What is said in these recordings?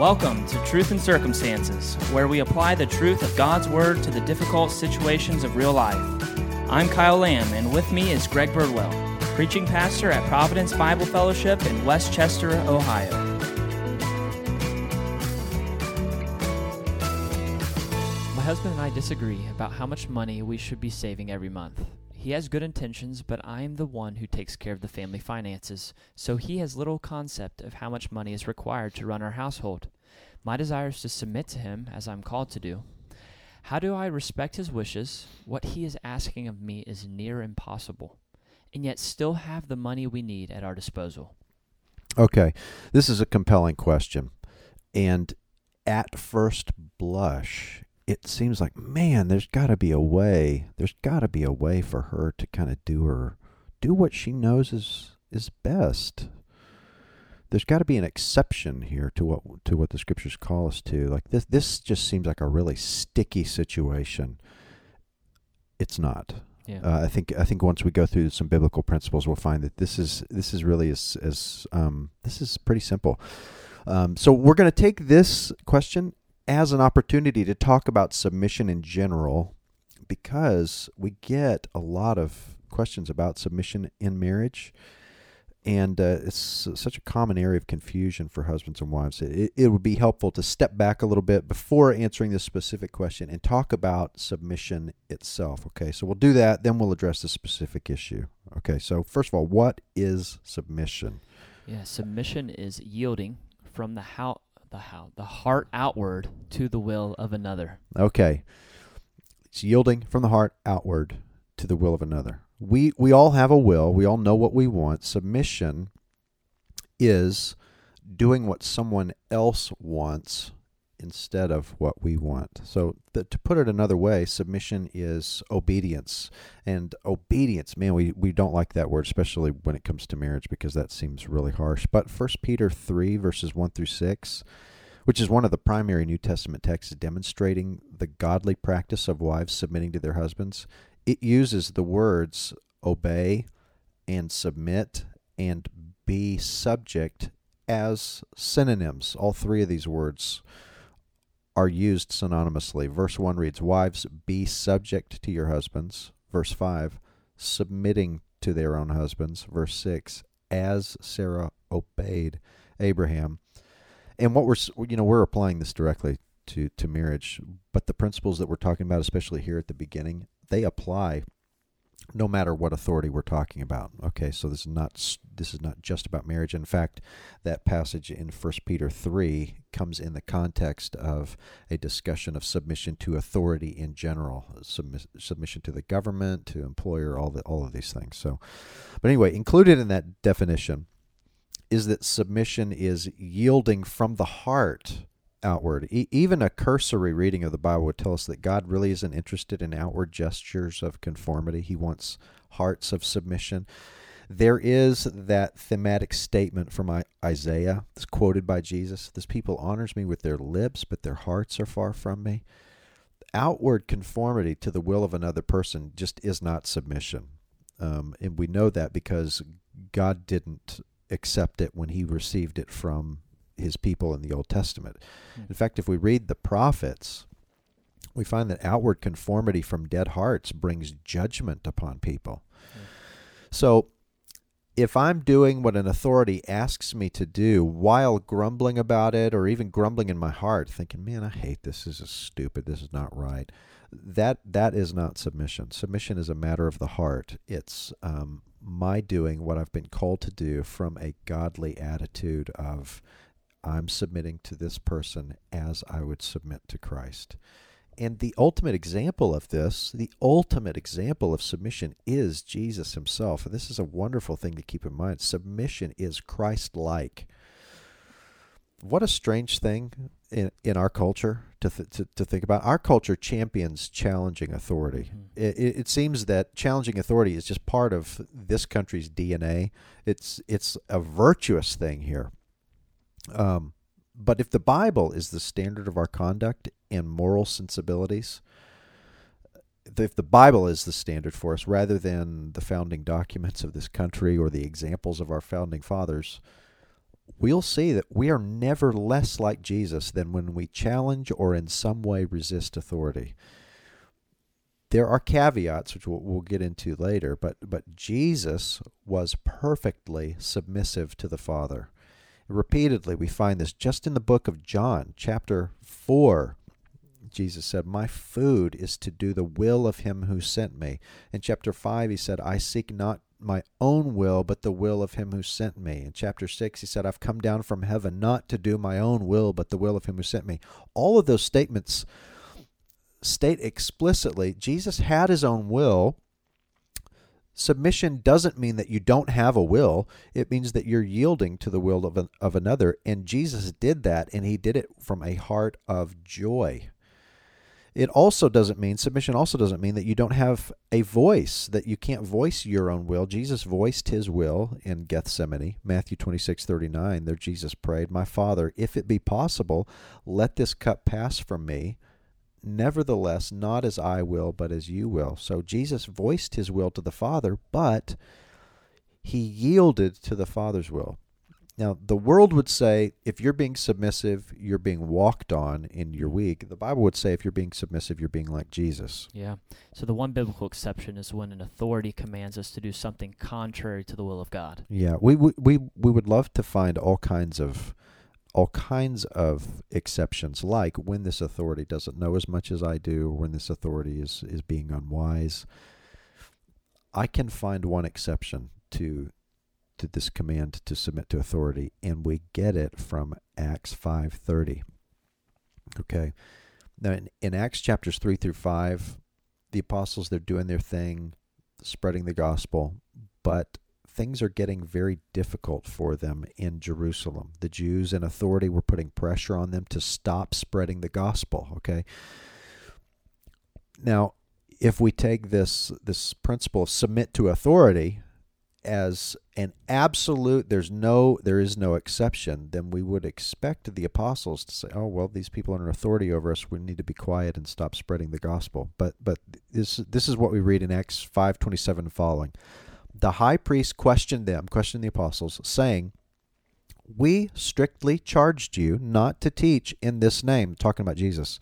Welcome to Truth and Circumstances, where we apply the truth of God's Word to the difficult situations of real life. I'm Kyle Lamb, and with me is Greg Birdwell, preaching pastor at Providence Bible Fellowship in Westchester, Ohio. My husband and I disagree about how much money we should be saving every month. He has good intentions, but I am the one who takes care of the family finances, so he has little concept of how much money is required to run our household. My desire is to submit to him, as I'm called to do. How do I respect his wishes? What he is asking of me is near impossible, and yet still have the money we need at our disposal. Okay, this is a compelling question, and at first blush, it seems like, man, there's got to be a way. There's got to be a way for her to kind of do what she knows is best. There's got to be an exception here to what the scriptures call us to. Like this just seems like a really sticky situation. It's not. Yeah. I think once we go through some biblical principles, we'll find that this is really this is pretty simple. So we're going to take this question as an opportunity to talk about submission in general, because we get a lot of questions about submission in marriage, and it's such a common area of confusion for husbands and wives. It would be helpful to step back a little bit before answering this specific question and talk about submission itself. Okay, so we'll do that, then we'll address the specific issue. Okay, so first of all, what is submission? Yeah, submission is yielding from the heart outward to the will of another. Okay. It's yielding from the heart outward to the will of another. We all have a will. We all know what we want. Submission is doing what someone else wants instead of what we want. So to put it another way, submission is obedience. And obedience, man, we don't like that word, especially when it comes to marriage, because that seems really harsh. But 1 Peter 3, verses 1 through 6, which is one of the primary New Testament texts demonstrating the godly practice of wives submitting to their husbands, it uses the words obey and submit and be subject as synonyms. All three of these words are used synonymously. Verse 1 reads, "Wives, be subject to your husbands." Verse 5, "submitting to their own husbands." Verse 6, "as Sarah obeyed Abraham." And what we're applying this directly to marriage, but the principles that we're talking about, especially here at the beginning, they apply no matter what authority we're talking about. Okay, so this is not just about marriage. In fact, that passage in 1 Peter 3 comes in the context of a discussion of submission to authority in general, submission to the government, to employer, all of these things. So, but anyway, included in that definition is that submission is yielding from the heart outward. Even a cursory reading of the Bible would tell us that God really isn't interested in outward gestures of conformity. He wants hearts of submission. There is that thematic statement from Isaiah that's quoted by Jesus. "This people honors me with their lips, but their hearts are far from me." Outward conformity to the will of another person just is not submission. And we know that because God didn't accept it when he received it from his people in the Old Testament. In fact, if we read the prophets, we find that outward conformity from dead hearts brings judgment upon people. So if I'm doing what an authority asks me to do while grumbling about it, or even grumbling in my heart, thinking, man, I hate this, this is stupid, this is not right, that is not submission. Submission is a matter of the heart. It's my doing what I've been called to do from a godly attitude of, I'm submitting to this person as I would submit to Christ. And the ultimate example of this, the ultimate example of submission, is Jesus himself. And this is a wonderful thing to keep in mind. Submission is Christ-like. What a strange thing in our culture to think about. Our culture champions challenging authority. It seems that challenging authority is just part of this country's DNA. It's a virtuous thing here. But if the Bible is the standard of our conduct and moral sensibilities, if the Bible is the standard for us rather than the founding documents of this country or the examples of our founding fathers, we'll see that we are never less like Jesus than when we challenge or in some way resist authority. There are caveats, which we'll get into later, but Jesus was perfectly submissive to the Father. Repeatedly, we find this just in the book of John, chapter 4. Jesus said, "My food is to do the will of him who sent me." In chapter 5, he said, "I seek not my own will, but the will of him who sent me." In chapter 6, he said, "I've come down from heaven not to do my own will, but the will of him who sent me." All of those statements state explicitly Jesus had his own will. Submission doesn't mean that you don't have a will. It means that you're yielding to the will of another. And Jesus did that, and he did it from a heart of joy. Submission also doesn't mean that you don't have a voice, that you can't voice your own will. Jesus voiced his will in Gethsemane, Matthew 26:39. There Jesus prayed, "My Father, if it be possible, let this cup pass from me. Nevertheless, not as I will, but as you will." So Jesus voiced his will to the Father, but he yielded to the Father's will. Now, the world would say if you're being submissive, you're being walked on and you're weak. The Bible would say if you're being submissive, you're being like Jesus. Yeah. So the one biblical exception is when an authority commands us to do something contrary to the will of God. Yeah, we would love to find all kinds of exceptions, like when this authority doesn't know as much as I do, or when this authority is being unwise. I can find one exception to this command to submit to authority, and we get it from Acts 5:30. Okay. Now, in Acts chapters 3 through 5, the apostles, they're doing their thing, spreading the gospel, but things are getting very difficult for them in Jerusalem. The Jews in authority were putting pressure on them to stop spreading the gospel, okay? Now, if we take this principle of submit to authority as an absolute, there is no exception, then we would expect the apostles to say, "Oh, well, these people are in authority over us. We need to be quiet and stop spreading the gospel." But this is what we read in Acts 5:27 and following. The high priest questioned the apostles, saying, "We strictly charged you not to teach in this name," talking about Jesus.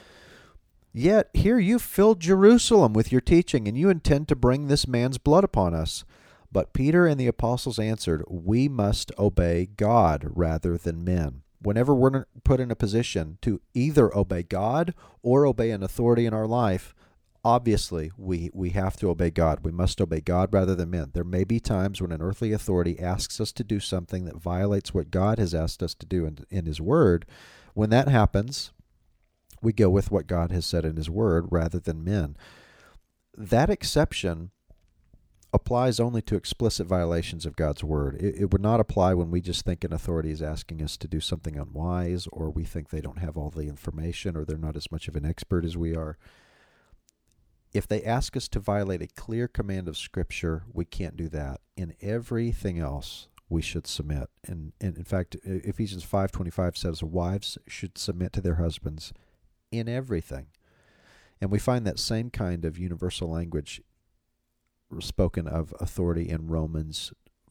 "Yet here you filled Jerusalem with your teaching, and you intend to bring this man's blood upon us." But Peter and the apostles answered, "We must obey God rather than men. Whenever we're put in a position to either obey God or obey an authority in our life, obviously we have to obey God. We must obey God rather than men. There may be times when an earthly authority asks us to do something that violates what God has asked us to do in his word. When that happens, we go with what God has said in his word rather than men. That exception applies only to explicit violations of God's word. It would not apply when we just think an authority is asking us to do something unwise, or we think they don't have all the information, or they're not as much of an expert as we are. If they ask us to violate a clear command of Scripture, we can't do that. In everything else, we should submit. And in fact, Ephesians 5:25 says wives should submit to their husbands in everything. And we find that same kind of universal language spoken of authority in Romans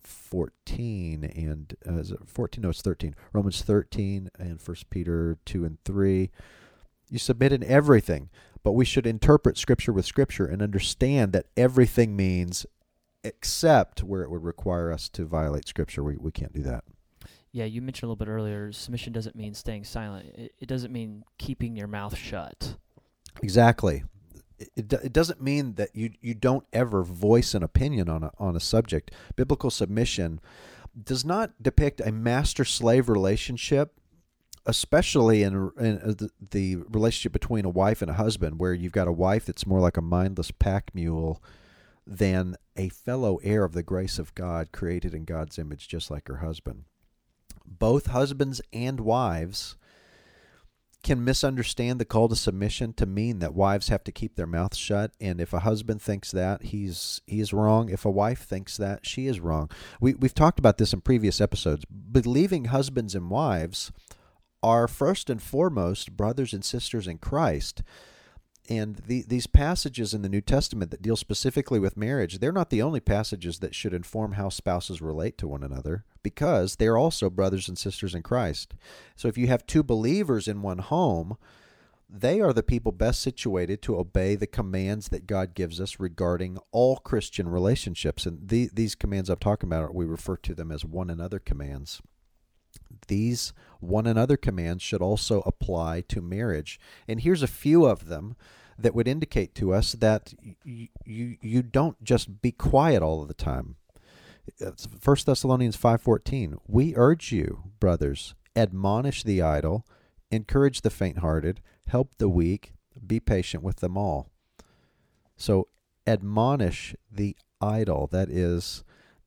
14 and is it 14? No, it's 13. Romans 13 and 1 Peter 2 and 3. You submit in everything, but we should interpret Scripture with Scripture and understand that everything means except where it would require us to violate Scripture. We can't do that. Yeah, you mentioned a little bit earlier, submission doesn't mean staying silent. It doesn't mean keeping your mouth shut. Exactly. It doesn't mean that you don't ever voice an opinion on a subject. Biblical submission does not depict a master-slave relationship, especially in the relationship between a wife and a husband, where you've got a wife that's more like a mindless pack mule than a fellow heir of the grace of God, created in God's image, just like her husband. Both husbands and wives can misunderstand the call to submission to mean that wives have to keep their mouths shut, and if a husband thinks that, he is wrong. If a wife thinks that, she is wrong. We've talked about this in previous episodes. Believing husbands and wives are first and foremost brothers and sisters in Christ. And these passages in the New Testament that deal specifically with marriage, they're not the only passages that should inform how spouses relate to one another, because they're also brothers and sisters in Christ. So if you have two believers in one home, they are the people best situated to obey the commands that God gives us regarding all Christian relationships. And these commands I'm talking about, we refer to them as one another commands. These one another commands should also apply to marriage. And here's a few of them that would indicate to us that you don't just be quiet all of the time. 1 Thessalonians 5:14, we urge you, brothers, admonish the idle, encourage the faint-hearted, help the weak, be patient with them all. So admonish the idle, that is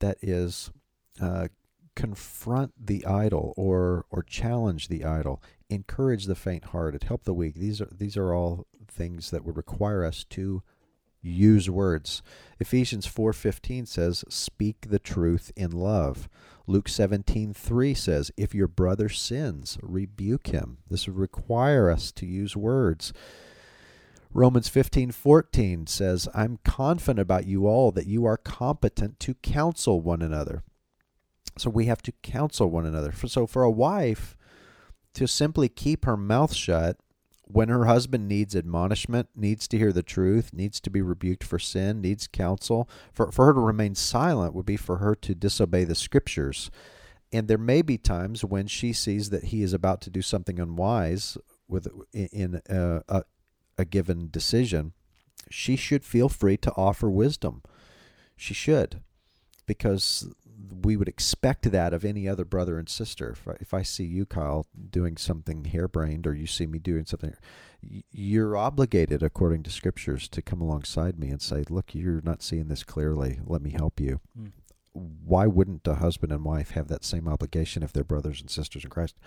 confront the idle or challenge the idle, encourage the faint-hearted, help the weak. These are all things that would require us to use words. Ephesians 4:15 says, speak the truth in love. Luke 17:3 says, if your brother sins, rebuke him. This would require us to use words. Romans 15:14 says, I'm confident about you all that you are competent to counsel one another. So we have to counsel one another. So for a wife to simply keep her mouth shut when her husband needs admonishment, needs to hear the truth, needs to be rebuked for sin, needs counsel, for her to remain silent would be for her to disobey the Scriptures. And there may be times when she sees that he is about to do something unwise in a given decision. She should feel free to offer wisdom. She should, because we would expect that of any other brother and sister. If I see you, Kyle, doing something harebrained, or you see me doing something, you're obligated, according to Scriptures, to come alongside me and say, look, you're not seeing this clearly. Let me help you. Why wouldn't a husband and wife have that same obligation if they're brothers and sisters in Christ?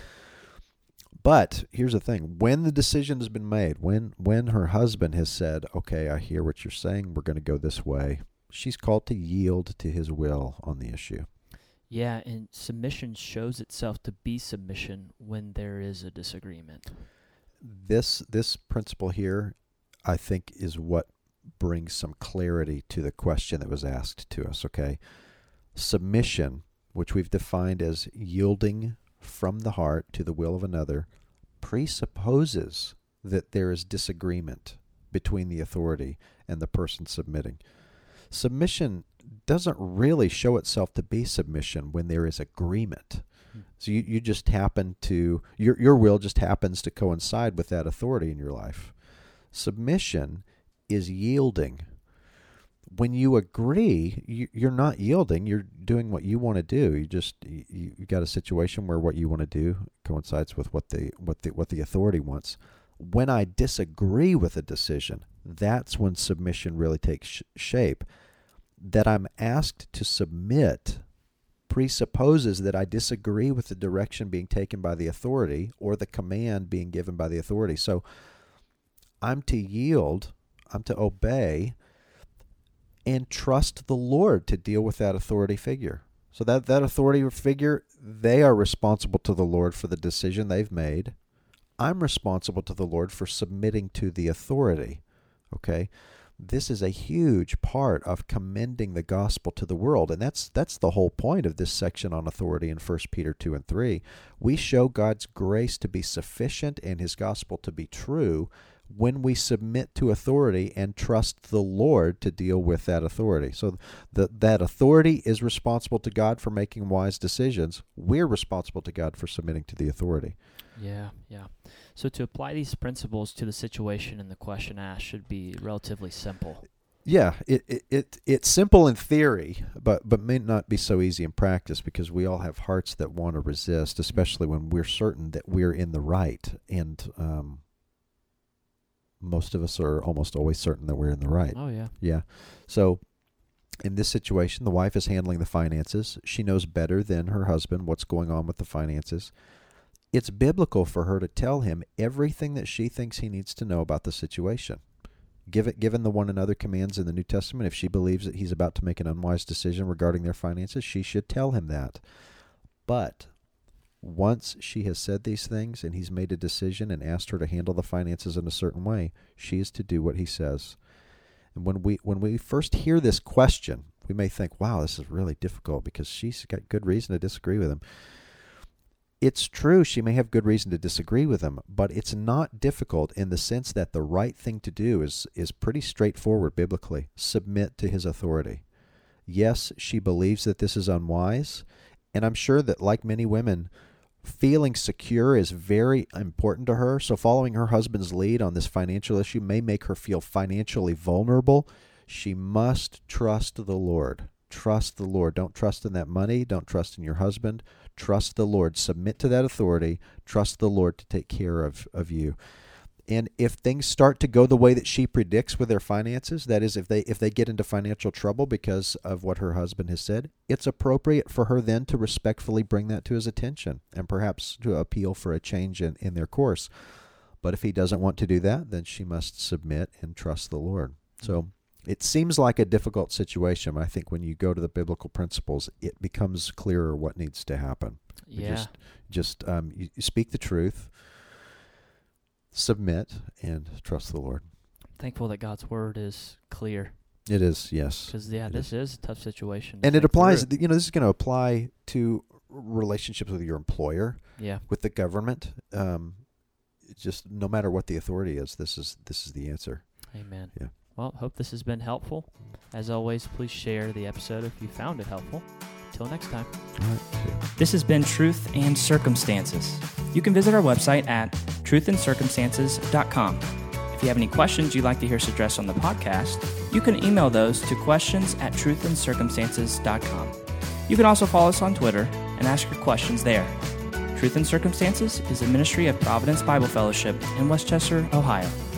But here's the thing. When the decision has been made, when her husband has said, okay, I hear what you're saying, we're going to go this way, she's called to yield to his will on the issue. Yeah, and submission shows itself to be submission when there is a disagreement. This principle here, I think, is what brings some clarity to the question that was asked to us, okay? Submission, which we've defined as yielding from the heart to the will of another, presupposes that there is disagreement between the authority and the person submitting. Submission doesn't really show itself to be submission when there is agreement. So you just happen to, your will just happens to coincide with that authority in your life. Submission is yielding. When you agree, you're not yielding, you're doing what you want to do. You got a situation where what you want to do coincides with what the authority wants. When I disagree with a decision, that's when submission really takes shape. That I'm asked to submit presupposes that I disagree with the direction being taken by the authority or the command being given by the authority. So I'm to yield, I'm to obey, and trust the Lord to deal with that authority figure. So that authority figure, they are responsible to the Lord for the decision they've made. I'm responsible to the Lord for submitting to the authority. Okay? This is a huge part of commending the gospel to the world, and that's the whole point of this section on authority in 1 Peter 2 and 3. We show God's grace to be sufficient and his gospel to be true when we submit to authority and trust the Lord to deal with that authority. So that authority is responsible to God for making wise decisions. We're responsible to God for submitting to the authority. Yeah. So to apply these principles to the situation and the question asked should be relatively simple. Yeah, it's simple in theory, but may not be so easy in practice, because we all have hearts that want to resist, especially when we're certain that we're in the right. And most of us are almost always certain that we're in the right. Oh, yeah. Yeah. So in this situation, the wife is handling the finances. She knows better than her husband what's going on with the finances. It's biblical for her to tell him everything that she thinks he needs to know about the situation. Given the one another commands in the New Testament, if she believes that he's about to make an unwise decision regarding their finances, she should tell him that. But Once she has said these things and he's made a decision and asked her to handle the finances in a certain way, she is to do what he says. And when we first hear this question, we may think, wow, this is really difficult because she's got good reason to disagree with him. It's true, she may have good reason to disagree with him, but it's not difficult in the sense that the right thing to do is pretty straightforward biblically. Submit to his authority. Yes, she believes that this is unwise, and I'm sure that, like many women, feeling secure is very important to her. So following her husband's lead on this financial issue may make her feel financially vulnerable. She must trust the Lord. Trust the Lord. Don't trust in that money. Don't trust in your husband. Trust the Lord. Submit to that authority. Trust the Lord to take care of you. And if things start to go the way that she predicts with their finances, that is, if they get into financial trouble because of what her husband has said, it's appropriate for her then to respectfully bring that to his attention and perhaps to appeal for a change in their course. But if he doesn't want to do that, then she must submit and trust the Lord. So it seems like a difficult situation, but I think when you go to the biblical principles, it becomes clearer what needs to happen. Yeah. You speak the truth, submit, and trust the Lord. Thankful that God's word is clear. It is, yes. Because, this is a tough situation. And it applies, this is going to apply to relationships with your employer, with the government. Just no matter what the authority is, this is the answer. Amen. Yeah. Well, hope this has been helpful. As always, please share the episode if you found it helpful. Until next time. All right. This has been Truth and Circumstances. You can visit our website at truthandcircumstances.com. If you have any questions you'd like to hear us address on the podcast, you can email those to questions@truthandcircumstances.com. You can also follow us on Twitter and ask your questions there. Truth and Circumstances is a ministry of Providence Bible Fellowship in Westchester, Ohio.